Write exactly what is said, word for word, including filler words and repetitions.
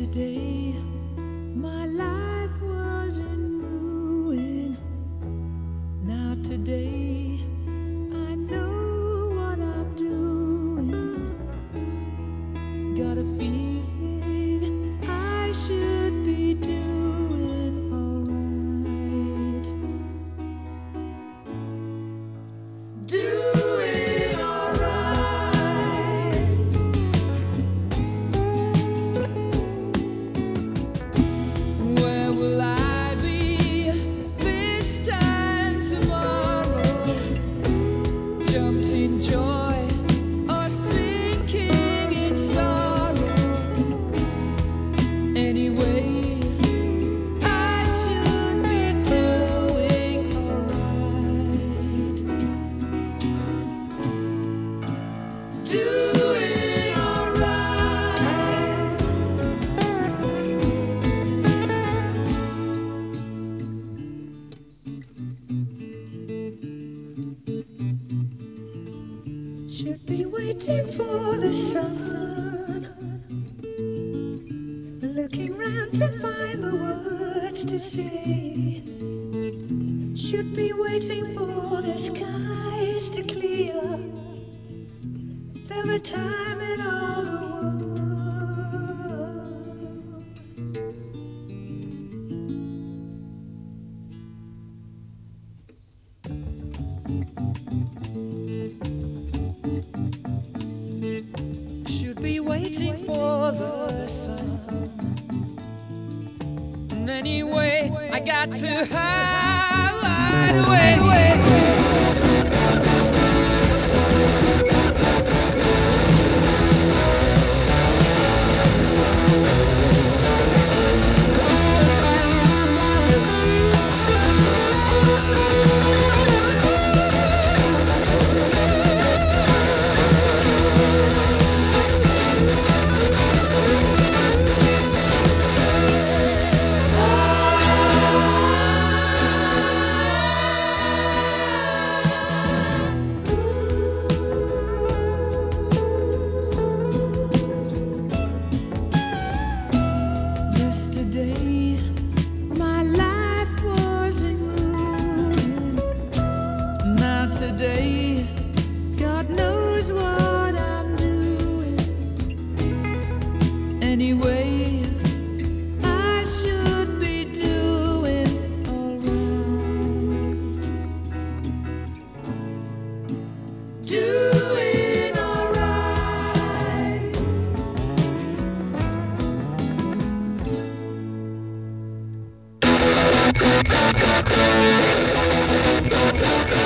Yesterday, my life was in ruin. Now today, I know what I'm doing. Got a feeling I should be doing alright. Doing alright. Where will I be this time tomorrow? Jumped in joy or sinking in sorrow. Anyway, I should be doing alright. Doing alright. Should be waiting for the sun, looking round to find the words to say. Should be waiting for the skies to clear. There were time in all the world. Should be waiting for the sun. And anyway, I got to hide away. Yesterday, my life was in ruin. Now today, God knows what I'm doing. Anyway, I should be doing alright. Doing alright. Thank you.